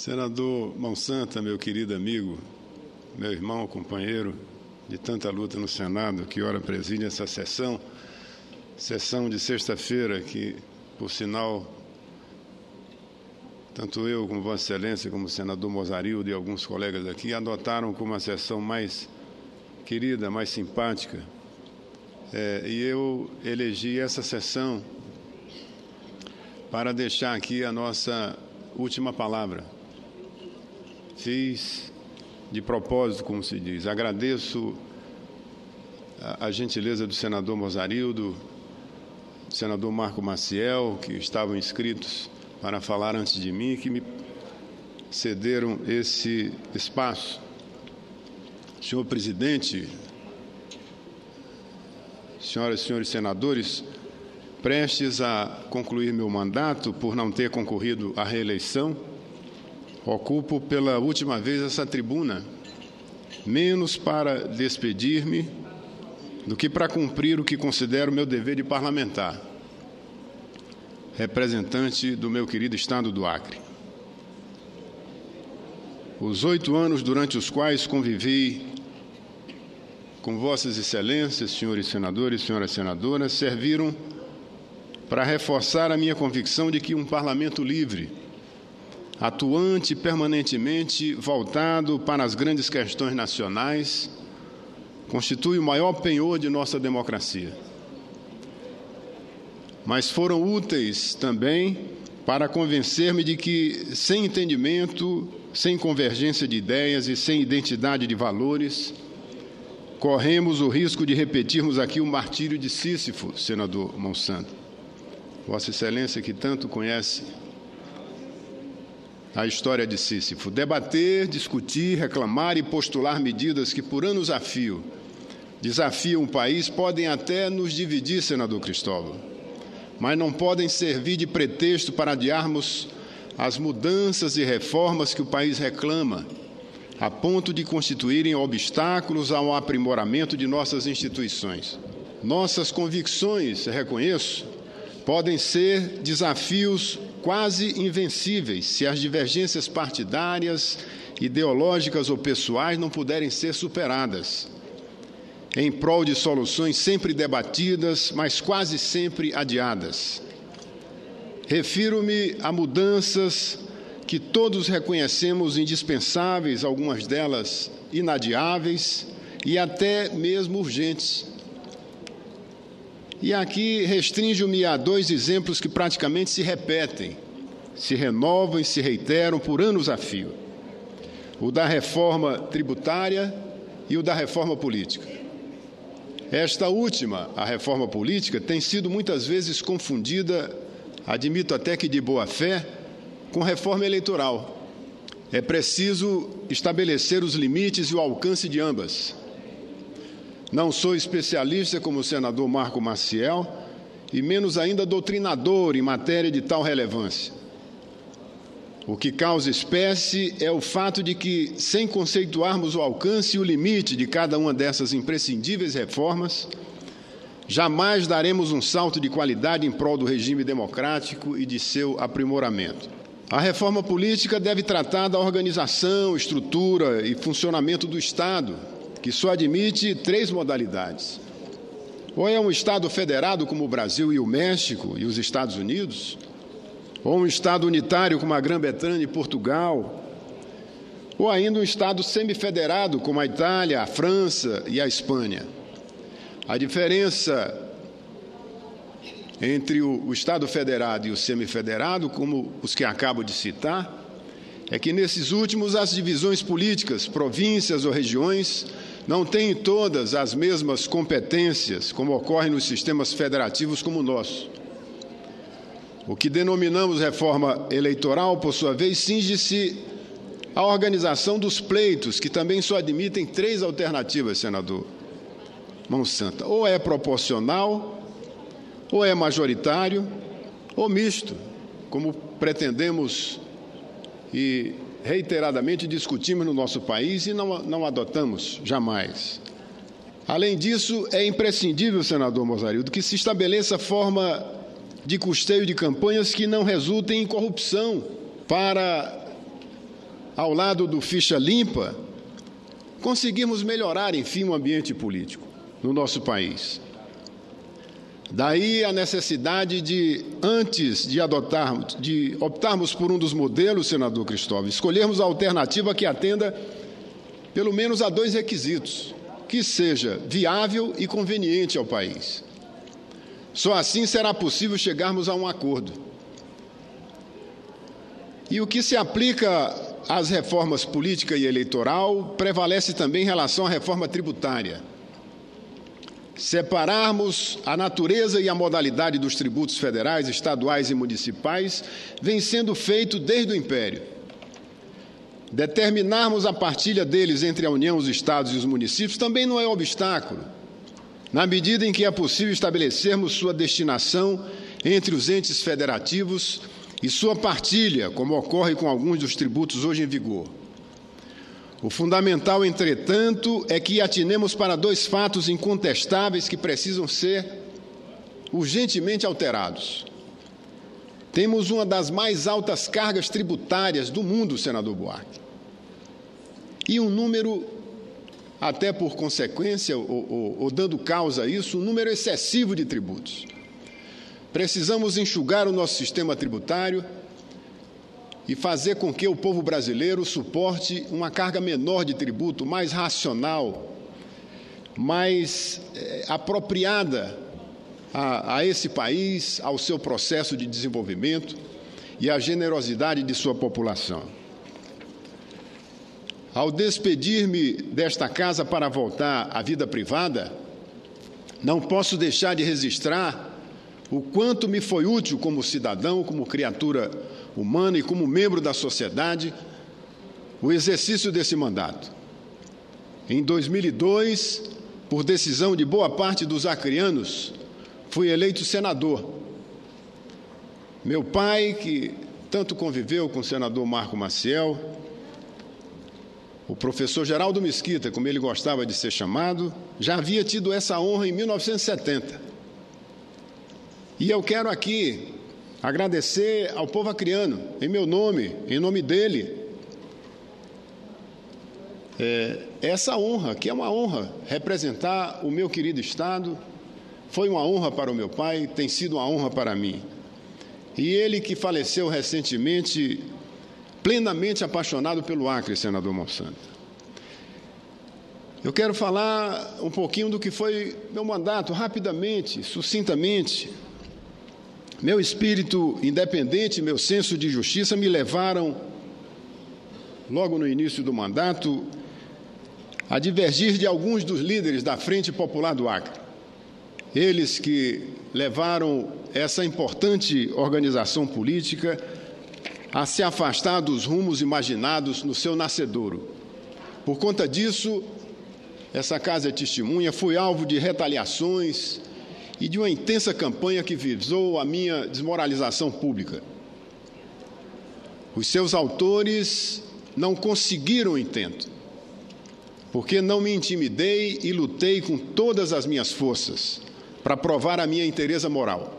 Senador Monsanta, meu querido amigo, meu irmão, companheiro de tanta luta no Senado, que ora preside essa sessão de sexta-feira, que, por sinal, tanto eu como Vossa Excelência, como o senador Mozarildo e alguns colegas aqui, adotaram como a sessão mais querida, mais simpática. E eu elegi essa sessão para deixar aqui a nossa última palavra. Fiz de propósito, como se diz. Agradeço a gentileza do senador Mozarildo, do senador Marco Maciel, que estavam inscritos para falar antes de mim, que me cederam esse espaço. Senhor presidente, senhoras e senhores senadores, prestes a concluir meu mandato, por não ter concorrido à reeleição, ocupo pela última vez essa tribuna, menos para despedir-me do que para cumprir o que considero meu dever de parlamentar, representante do meu querido Estado do Acre. Os 8 anos durante os quais convivi com Vossas Excelências, senhores senadores, senhoras senadoras, serviram para reforçar a minha convicção de que um parlamento livre, atuante permanentemente voltado para as grandes questões nacionais, constitui o maior penhor de nossa democracia. Mas foram úteis também para convencer-me de que, sem entendimento, sem convergência de ideias e sem identidade de valores, corremos o risco de repetirmos aqui o martírio de Sísifo, senador Monsanta. Vossa Excelência, que tanto conhece a história de Sísifo. Debater, discutir, reclamar e postular medidas que, por anos a fio, desafiam o país, podem até nos dividir, senador Cristóvão, mas não podem servir de pretexto para adiarmos as mudanças e reformas que o país reclama, a ponto de constituírem obstáculos ao aprimoramento de nossas instituições. Nossas convicções, reconheço, podem ser desafios quase invencíveis se as divergências partidárias, ideológicas ou pessoais não puderem ser superadas, em prol de soluções sempre debatidas, mas quase sempre adiadas. Refiro-me a mudanças que todos reconhecemos indispensáveis, algumas delas inadiáveis e até mesmo urgentes. E aqui restringo-me a 2 exemplos que praticamente se repetem, se renovam e se reiteram por anos a fio: o da reforma tributária e o da reforma política. Esta última, a reforma política, tem sido muitas vezes confundida, admito até que de boa fé, com reforma eleitoral. É preciso estabelecer os limites e o alcance de ambas. Não sou especialista como o senador Marco Maciel e menos ainda doutrinador em matéria de tal relevância. O que causa espécie é o fato de que, sem conceituarmos o alcance e o limite de cada uma dessas imprescindíveis reformas, jamais daremos um salto de qualidade em prol do regime democrático e de seu aprimoramento. A reforma política deve tratar da organização, estrutura e funcionamento do Estado, que só admite 3 modalidades. Ou é um Estado federado como o Brasil e o México e os Estados Unidos, ou um Estado unitário como a Grã-Bretanha e Portugal, ou ainda um Estado semifederado como a Itália, a França e a Espanha. A diferença entre o Estado federado e o semifederado, como os que acabo de citar, é que nesses últimos as divisões políticas, províncias ou regiões, não têm todas as mesmas competências, como ocorre nos sistemas federativos como o nosso. O que denominamos reforma eleitoral, por sua vez, cinge-se à organização dos pleitos, que também só admitem 3 alternativas, senador Monsanta. Ou é proporcional, ou é majoritário, ou misto, como pretendemos e reiteradamente discutimos no nosso país e não adotamos jamais. Além disso, é imprescindível, senador Mozarildo, que se estabeleça forma de custeio de campanhas que não resultem em corrupção para ao lado do Ficha Limpa, conseguimos melhorar, enfim, o ambiente político no nosso país. Daí a necessidade de, antes de optarmos por um dos modelos, senador Cristóvão, escolhermos a alternativa que atenda pelo menos a 2 requisitos: que seja viável e conveniente ao país. Só assim será possível chegarmos a um acordo. E o que se aplica às reformas política e eleitoral prevalece também em relação à reforma tributária. Separarmos a natureza e a modalidade dos tributos federais, estaduais e municipais vem sendo feito desde o Império. Determinarmos a partilha deles entre a União, os estados e os municípios também não é obstáculo, na medida em que é possível estabelecermos sua destinação entre os entes federativos e sua partilha, como ocorre com alguns dos tributos hoje em vigor. O fundamental, entretanto, é que atinemos para 2 fatos incontestáveis que precisam ser urgentemente alterados. Temos uma das mais altas cargas tributárias do mundo, senador Buarque, e um número, até por consequência, ou dando causa a isso, um número excessivo de tributos. Precisamos enxugar o nosso sistema tributário e fazer com que o povo brasileiro suporte uma carga menor de tributo, mais racional, mais apropriada a esse país, ao seu processo de desenvolvimento e à generosidade de sua população. Ao despedir-me desta casa para voltar à vida privada, não posso deixar de registrar o quanto me foi útil como cidadão, como criatura humana e como membro da sociedade, o exercício desse mandato. Em 2002, por decisão de boa parte dos acrianos, fui eleito senador. Meu pai, que tanto conviveu com o senador Marco Maciel, o professor Geraldo Mesquita, como ele gostava de ser chamado, já havia tido essa honra em 1970. E eu quero aqui agradecer ao povo acriano, em meu nome, em nome dele, essa honra, que é uma honra, representar o meu querido Estado. Foi uma honra para o meu pai, tem sido uma honra para mim. E ele, que faleceu recentemente, plenamente apaixonado pelo Acre, senador Monsanto. Eu quero falar um pouquinho do que foi meu mandato, rapidamente, sucintamente. Meu espírito independente, meu senso de justiça me levaram, logo no início do mandato, a divergir de alguns dos líderes da Frente Popular do Acre. Eles que levaram essa importante organização política a se afastar dos rumos imaginados no seu nascedouro. Por conta disso, essa casa é testemunha, fui alvo de retaliações e de uma intensa campanha que visou a minha desmoralização pública. Os seus autores não conseguiram o intento, porque não me intimidei e lutei com todas as minhas forças para provar a minha inteireza moral.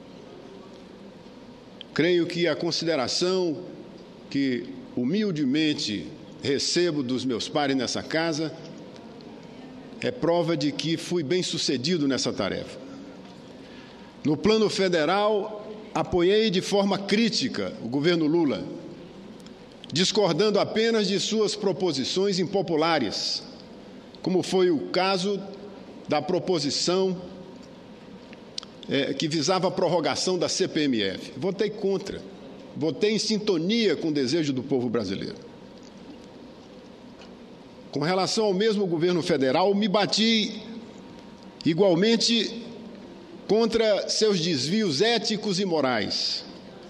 Creio que a consideração que humildemente recebo dos meus pares nessa casa é prova de que fui bem-sucedido nessa tarefa. No plano federal, apoiei de forma crítica o governo Lula, discordando apenas de suas proposições impopulares, como foi o caso da proposição que visava a prorrogação da CPMF. Votei contra, votei em sintonia com o desejo do povo brasileiro. Com relação ao mesmo governo federal, me bati igualmente contra seus desvios éticos e morais,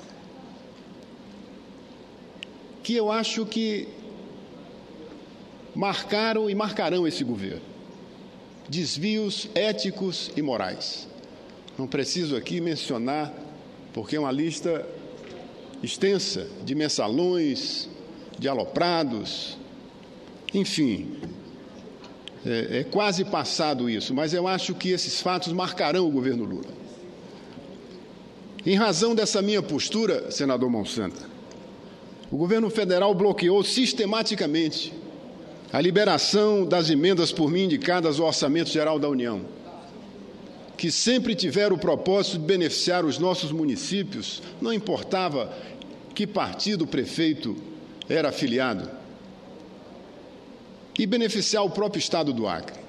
que eu acho que marcaram e marcarão esse governo. Desvios éticos e morais. Não preciso aqui mencionar, porque é uma lista extensa de mensalões, de aloprados, enfim, é quase passado isso, mas eu acho que esses fatos marcarão o governo Lula. Em razão dessa minha postura, senador Monsanto, o governo federal bloqueou sistematicamente a liberação das emendas por mim indicadas ao Orçamento Geral da União, que sempre tiveram o propósito de beneficiar os nossos municípios, não importava que partido o prefeito era afiliado, e beneficiar o próprio Estado do Acre.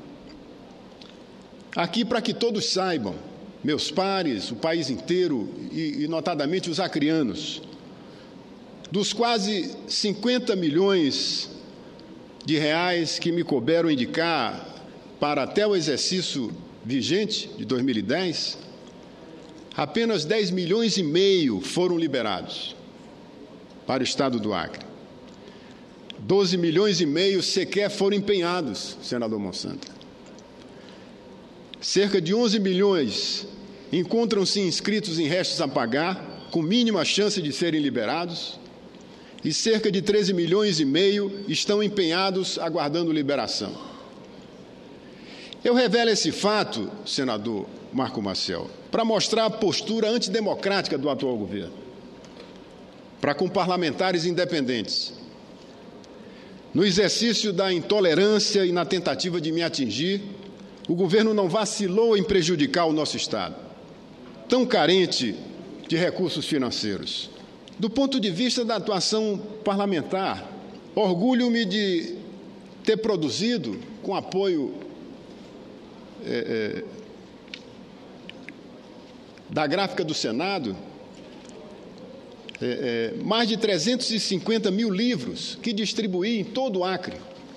Aqui, para que todos saibam, meus pares, o país inteiro e notadamente os acreanos, dos quase 50 milhões de reais que me couberam indicar para até o exercício vigente de 2010, apenas 10 milhões e meio foram liberados para o Estado do Acre. 12 milhões e meio sequer foram empenhados, senador Monsanto. Cerca de 11 milhões encontram-se inscritos em restos a pagar, com mínima chance de serem liberados, e cerca de 13 milhões e meio estão empenhados aguardando liberação. Eu revelo esse fato, senador Marco Maciel, para mostrar a postura antidemocrática do atual governo, para com parlamentares independentes. No exercício da intolerância e na tentativa de me atingir, o governo não vacilou em prejudicar o nosso Estado, tão carente de recursos financeiros. Do ponto de vista da atuação parlamentar, orgulho-me de ter produzido, com apoio da gráfica do Senado, mais de 350 mil livros que distribuí em todo o Acre.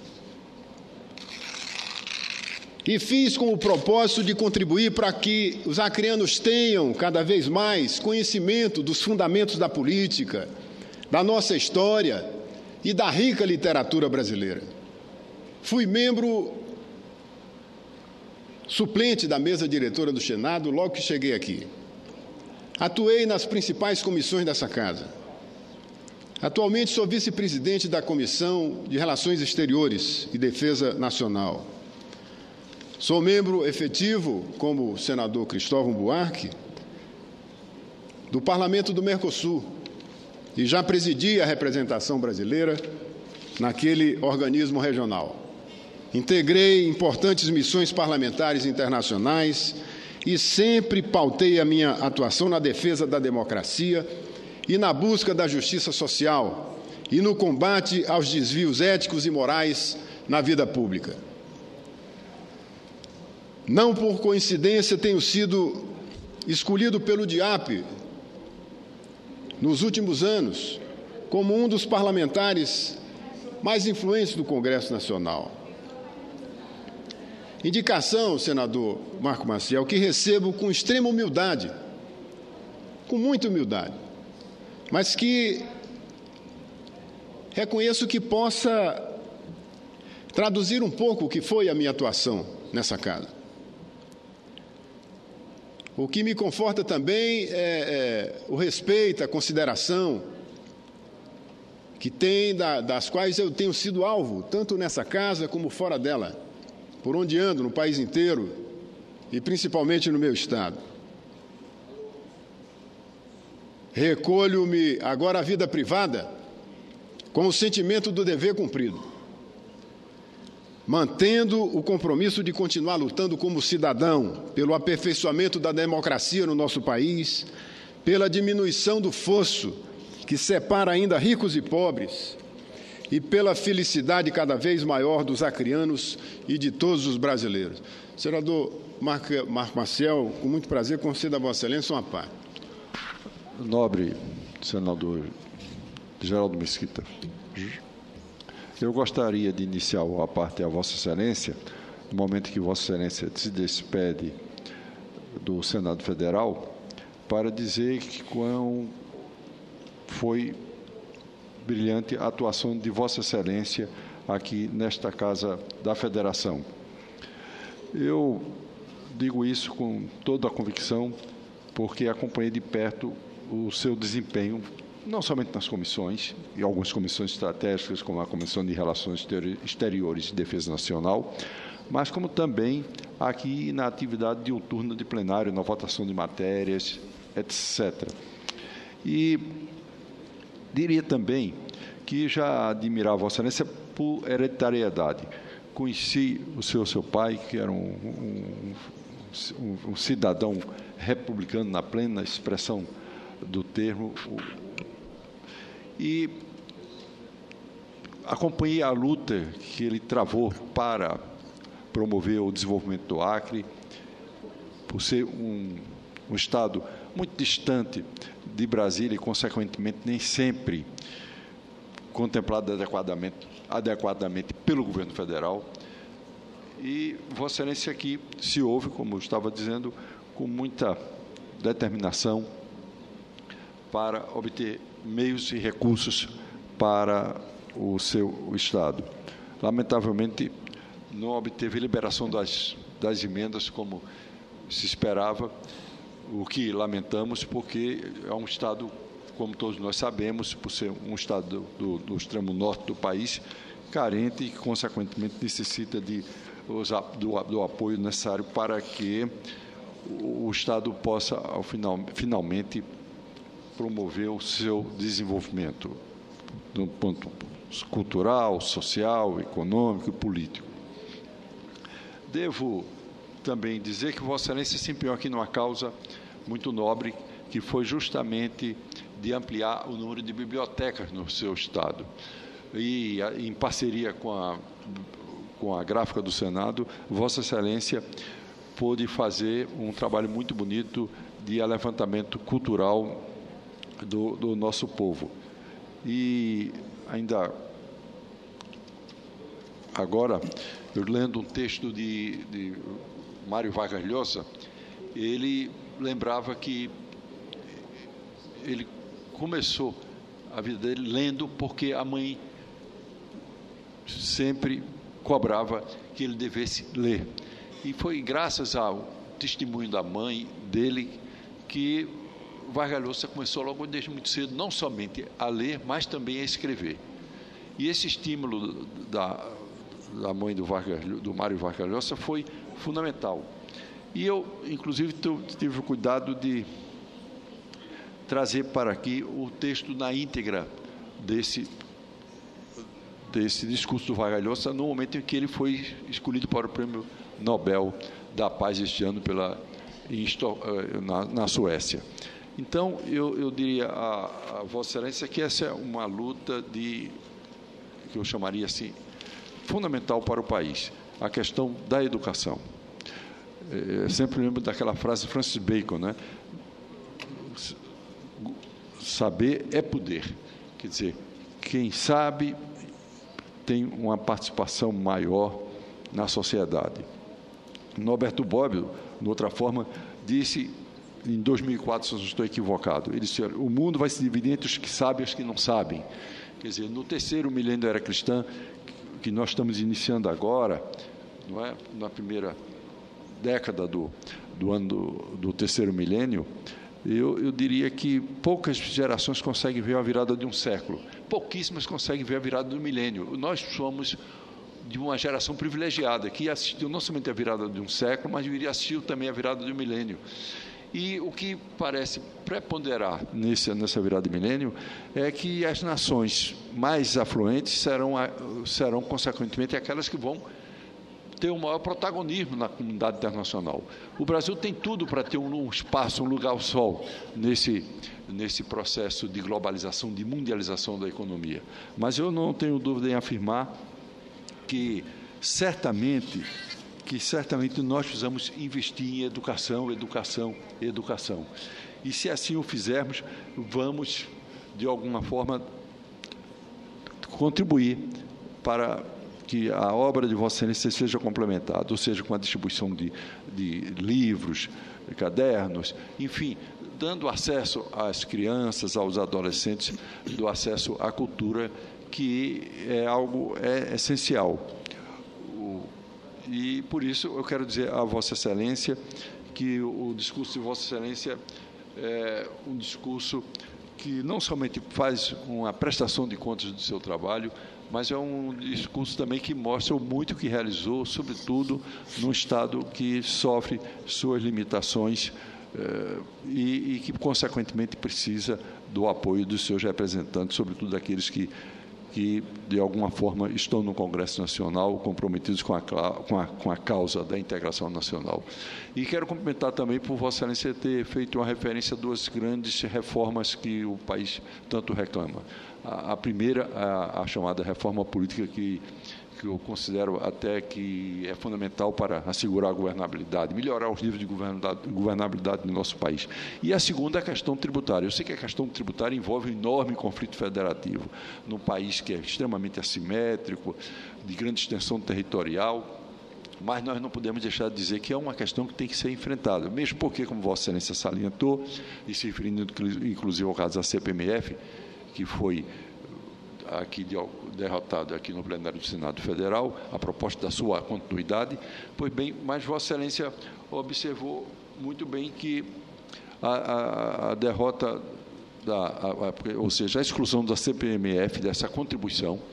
E fiz com o propósito de contribuir para que os acreanos tenham cada vez mais conhecimento dos fundamentos da política, da nossa história e da rica literatura brasileira. Fui membro suplente da mesa diretora do Senado logo que cheguei aqui. Atuei nas principais comissões dessa casa. Atualmente sou vice-presidente da Comissão de Relações Exteriores e Defesa Nacional. Sou membro efetivo, como o senador Cristóvão Buarque, do Parlamento do Mercosul e já presidi a representação brasileira naquele organismo regional. Integrei importantes missões parlamentares internacionais e sempre pautei a minha atuação na defesa da democracia e na busca da justiça social e no combate aos desvios éticos e morais na vida pública. Não por coincidência tenho sido escolhido pelo DIAP, nos últimos anos, como um dos parlamentares mais influentes do Congresso Nacional. Indicação, senador Marco Maciel, que recebo com extrema humildade, com muita humildade, mas que reconheço que possa traduzir um pouco o que foi a minha atuação nessa casa. O que me conforta também é o respeito, a consideração que tem, das quais eu tenho sido alvo, tanto nessa casa como fora dela, por onde ando, no país inteiro e principalmente no meu Estado. Recolho-me agora à vida privada com o sentimento do dever cumprido, mantendo o compromisso de continuar lutando como cidadão pelo aperfeiçoamento da democracia no nosso país, pela diminuição do fosso que separa ainda ricos e pobres e pela felicidade cada vez maior dos acreanos e de todos os brasileiros. Senador Marco Maciel, com muito prazer, concedo a Vossa Excelência uma parte. Nobre senador Geraldo Mesquita, eu gostaria de iniciar a parte a Vossa Excelência, no momento que Vossa Excelência se despede do Senado Federal, para dizer que quão foi brilhante a atuação de Vossa Excelência aqui nesta Casa da Federação. Eu digo isso com toda a convicção, porque acompanhei de perto o seu desempenho, não somente nas comissões, e algumas comissões estratégicas, como a Comissão de Relações Exteriores e Defesa Nacional, mas como também aqui na atividade diuturna de plenário, na votação de matérias, etc. E diria também que já admirava Vossa Excelência por hereditariedade. Conheci o seu pai, que era um cidadão republicano na plena expressão do termo, e acompanhei a luta que ele travou para promover o desenvolvimento do Acre, por ser um estado muito distante de Brasília e, consequentemente, nem sempre contemplado adequadamente pelo governo federal. E Vossa Excelência aqui se ouve, como eu estava dizendo, com muita determinação para obter meios e recursos para o seu Estado. Lamentavelmente, não obteve liberação das emendas como se esperava, o que lamentamos, porque é um Estado, como todos nós sabemos, por ser um Estado do extremo norte do país, carente e que, consequentemente, necessita do apoio necessário para que o Estado possa, finalmente, promover o seu desenvolvimento, do ponto cultural, social, econômico e político. Devo também dizer que Vossa Excelência se empenhou aqui numa causa muito nobre, que foi justamente de ampliar o número de bibliotecas no seu Estado. E, em parceria com a gráfica do Senado, Vossa Excelência pôde fazer um trabalho muito bonito de levantamento cultural do nosso povo. E ainda agora, eu lendo um texto de Mário Vargas Llosa, ele lembrava que ele começou a vida dele lendo porque a mãe sempre cobrava que ele devesse ler. E foi graças ao testemunho da mãe dele que Vargas Llosa começou logo desde muito cedo, não somente a ler, mas também a escrever. E esse estímulo da mãe do Mário Vargas Llosa foi fundamental. E eu, inclusive, tive o cuidado de trazer para aqui o texto na íntegra desse discurso do Vargas Llosa, no momento em que ele foi escolhido para o Prêmio Nobel da Paz este ano na Suécia. Então, eu diria a Vossa Excelência que essa é uma luta que eu chamaria assim, fundamental para o país, a questão da educação. Eu sempre lembro daquela frase de Francis Bacon, né? Saber é poder. Quer dizer, quem sabe tem uma participação maior na sociedade. Norberto Bobbio, de outra forma, disse, em 2004, se eu não estou equivocado, ele disse: o mundo vai se dividir entre os que sabem e os que não sabem. Quer dizer, no terceiro milênio da era cristã, que nós estamos iniciando agora, não é? Na primeira década do terceiro milênio, eu diria que poucas gerações conseguem ver a virada de um século, pouquíssimas conseguem ver a virada do milênio. Nós somos de uma geração privilegiada, que assistiu não somente a virada de um século, mas assistiu também a virada do milênio. E o que parece preponderar nessa virada de milênio é que as nações mais afluentes serão consequentemente, aquelas que vão ter o maior protagonismo na comunidade internacional. O Brasil tem tudo para ter um espaço, um lugar ao sol nesse processo de globalização, de mundialização da economia. Mas eu não tenho dúvida em afirmar que certamente nós precisamos investir em educação. E se assim o fizermos, vamos, de alguma forma, contribuir para que a obra de Vossa Excelência seja complementada, ou seja, com a distribuição de livros, de cadernos, enfim, dando acesso às crianças, aos adolescentes, do acesso à cultura, que é algo essencial. E, por isso, eu quero dizer a Vossa Excelência que o discurso de Vossa Excelência é um discurso que não somente faz uma prestação de contas do seu trabalho, mas é um discurso também que mostra o muito que realizou, sobretudo num Estado que sofre suas limitações e que, consequentemente, precisa do apoio dos seus representantes, sobretudo daqueles que que, de alguma forma, estão no Congresso Nacional comprometidos com a causa da integração nacional. E quero cumprimentar também por Vossa Excelência ter feito uma referência a duas grandes reformas que o país tanto reclama. A primeira, a chamada reforma política, que eu considero até que é fundamental para assegurar a governabilidade, melhorar os níveis de governabilidade do nosso país. E a segunda é a questão tributária. Eu sei que a questão tributária envolve um enorme conflito federativo, num país que é extremamente assimétrico, de grande extensão territorial, mas nós não podemos deixar de dizer que é uma questão que tem que ser enfrentada, mesmo porque, como Vossa Excelência salientou, e se referindo inclusive ao caso da CPMF, que foi aqui derrotado aqui no plenário do Senado Federal, a proposta da sua continuidade, pois bem, mas Vossa Excelência observou muito bem que a derrota, ou seja, a exclusão da CPMF, dessa contribuição,